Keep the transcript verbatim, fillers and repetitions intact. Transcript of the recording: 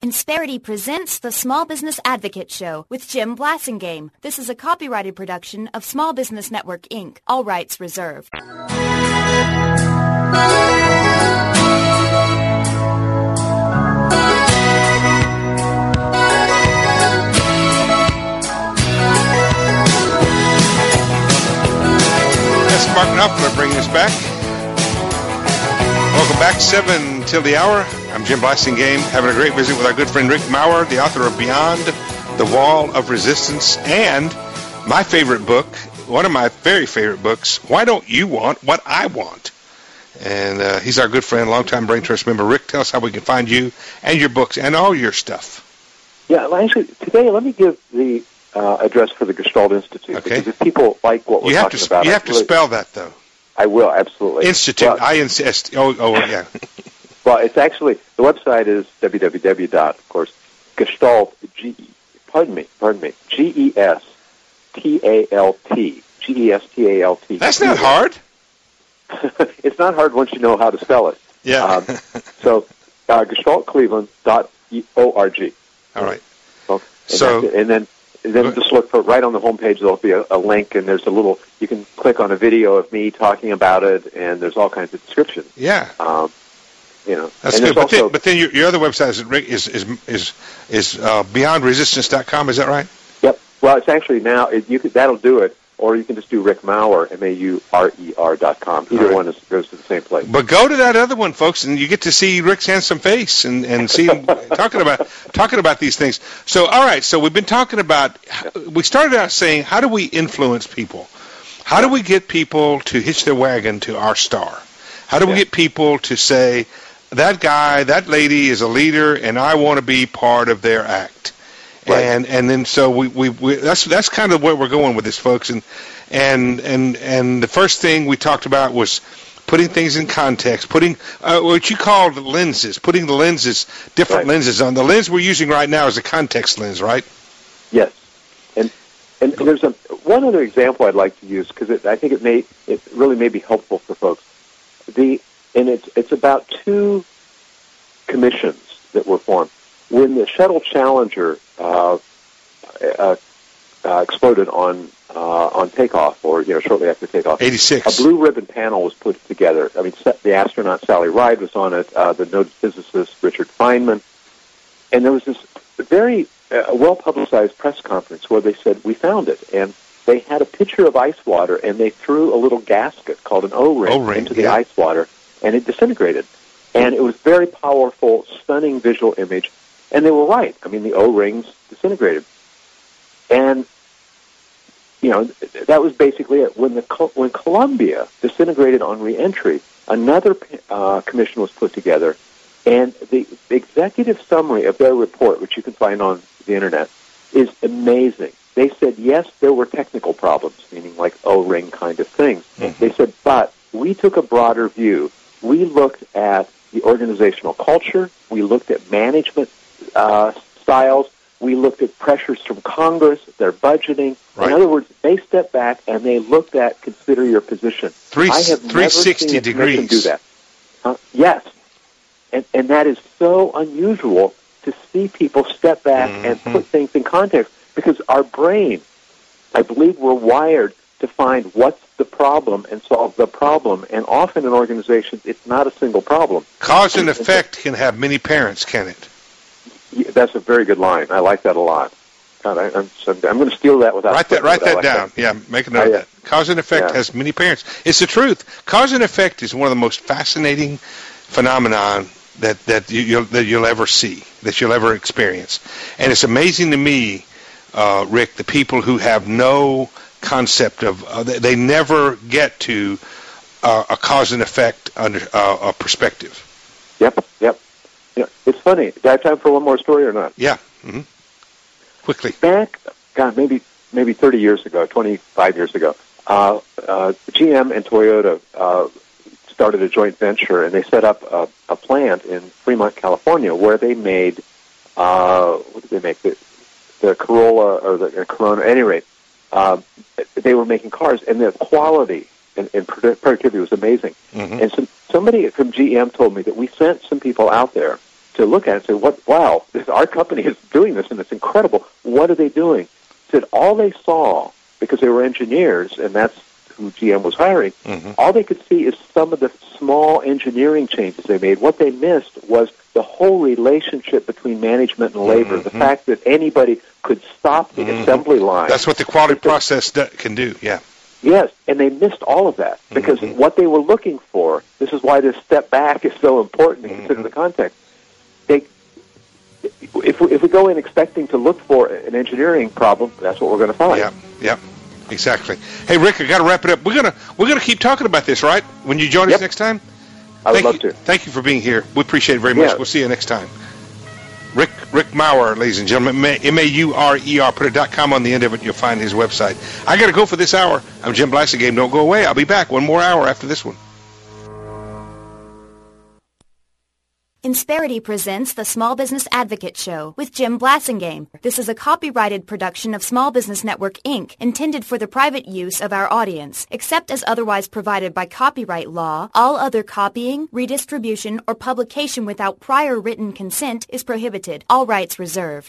Insperity presents the Small Business Advocate Show with Jim Blasingame. This is a copyrighted production of Small Business Network, Incorporated. All rights reserved. Let's Mark Knopfler bringing us back. Welcome back, seven till the hour. I'm Jim Blasingame, having a great visit with our good friend Rick Maurer, the author of Beyond the Wall of Resistance, and my favorite book, one of my very favorite books, Why Don't You Want What I Want? And uh, he's our good friend, longtime Brain Trust member. Rick, tell us how we can find you and your books and all your stuff. Yeah, well, actually, today let me give the uh, address for the Gestalt Institute. Okay. Because if people like what we're you have talking to, about... You have to really, spell that, though. I will, absolutely. Institute, well, I insist. Oh, oh yeah. Well, it's actually, the website is w w w dot, of course, Gestalt, G, pardon me, pardon me, G E S T A L T, G E S T A L T. That's not hard. It's not hard once you know how to spell it. Yeah. Um, so, uh, gestalt cleveland dot org. All right. So, and, so, and then and then just look for, right on the homepage, there'll be a, a link, and there's a little, you can click on a video of me talking about it, and there's all kinds of descriptions. Yeah. Um, You know, that's and good. But, also, then, but then your, your other website is is is is, is uh, beyond resistance dot com. Is that right? Yep. Well, it's actually now it, you could, that'll do it, or you can just do Rick Maurer, M A U R E R dot com. Either right. one is, goes to the same place. But go to that other one, folks, and you get to see Rick's handsome face and, and see him talking about talking about these things. So, all right. So we've been talking about. We started out saying, how do we influence people? How do we get people to hitch their wagon to our star? How do we yeah. get people to say, that guy, that lady is a leader, and I want to be part of their act. Right. And and then so we, we, we that's that's kind of where we're going with this, folks. And and and and the first thing we talked about was putting things in context, putting uh, what you called lenses, putting the lenses, different right. lenses on. The lens we're using right now is a context lens, right? Yes. And and there's a one other example I'd like to use because I think it may it really may be helpful for folks. The And it's it's about two commissions that were formed. When the shuttle Challenger uh, uh, uh, exploded on uh, on takeoff, or you know, shortly after takeoff, eighty-six, a blue ribbon panel was put together. I mean, the astronaut Sally Ride was on it, uh, the noted physicist Richard Feynman, and there was this very uh, well publicized press conference where they said, "We found it," and they had a pitcher of ice water, and they threw a little gasket called an O-ring, O-ring into the yeah. ice water. And it disintegrated. And it was very powerful, stunning visual image. And they were right. I mean, the O-rings disintegrated. And, you know, that was basically it. When the when Columbia disintegrated on reentry, another uh, commission was put together. And the executive summary of their report, which you can find on the Internet, is amazing. They said, yes, there were technical problems, meaning like O-ring kind of things. Mm-hmm. They said, but we took a broader view. We looked at the organizational culture. We looked at management uh, styles. We looked at pressures from Congress, their budgeting. Right. In other words, they stepped back and they looked at consider your position. Three, I have three sixty never seen a commission degrees. do that. Uh, yes. And, and that is so unusual to see people step back mm-hmm. and put things in context because our brain, I believe we're wired to find what's the problem and solve the problem. And often in organizations, it's not a single problem. Cause and effect can have many parents, can it? Yeah, that's a very good line. I like that a lot. God, I, I'm, so I'm going to steal that without... Write that, write that like down. That. Yeah, make a note oh, of yeah. that. Cause and effect yeah. has many parents. It's the truth. Cause and effect is one of the most fascinating phenomenon that, that, you, you'll, that you'll ever see, that you'll ever experience. And it's amazing to me, uh, Rick, the people who have no concept of uh, they never get to uh, a cause and effect under uh, a perspective. Yep, yep. You know, it's funny. Do I have time for one more story or not? Yeah. Mm-hmm. Quickly. Back, God, maybe maybe thirty years ago, twenty-five years ago, uh, uh, G M and Toyota uh, started a joint venture, and they set up a, a plant in Fremont, California, where they made uh, what did they make? The, the Corolla or the uh, Corona. At any rate. Uh, they were making cars, and the quality and, and productivity was amazing. Mm-hmm. And some, somebody from G M told me that we sent some people out there to look at it and say, "What? Wow, this, our company is doing this, and it's incredible. What are they doing?" Said all they saw, because they were engineers, and that's who G M was hiring, mm-hmm. all they could see is some of the small engineering changes they made. What they missed was the whole relationship between management and labor, mm-hmm. the fact that anybody could stop the mm-hmm. assembly line. That's what the quality because, process do, can do, yeah. Yes, and they missed all of that, because mm-hmm. what they were looking for, this is why this step back is so important to consider mm-hmm. the context. They, if, we, if we go in expecting to look for an engineering problem, that's what we're going to find. Yeah, yeah. Exactly. Hey, Rick, I got to wrap it up. We're gonna we're gonna keep talking about this, right? When you join yep. us next time. I would thank love you, to. Thank you for being here. We appreciate it very much. Yeah. We'll see you next time. Rick Rick Maurer, ladies and gentlemen, M A U R E R. Put a dot com on the end of it. You'll find his website. I got to go for this hour. I'm Jim Blasingame. Don't go away. I'll be back one more hour after this one. Insperity presents the Small Business Advocate Show with Jim Blasingame. This is a copyrighted production of Small Business Network, Incorporated, intended for the private use of our audience. Except as otherwise provided by copyright law, all other copying, redistribution, or publication without prior written consent is prohibited. All rights reserved.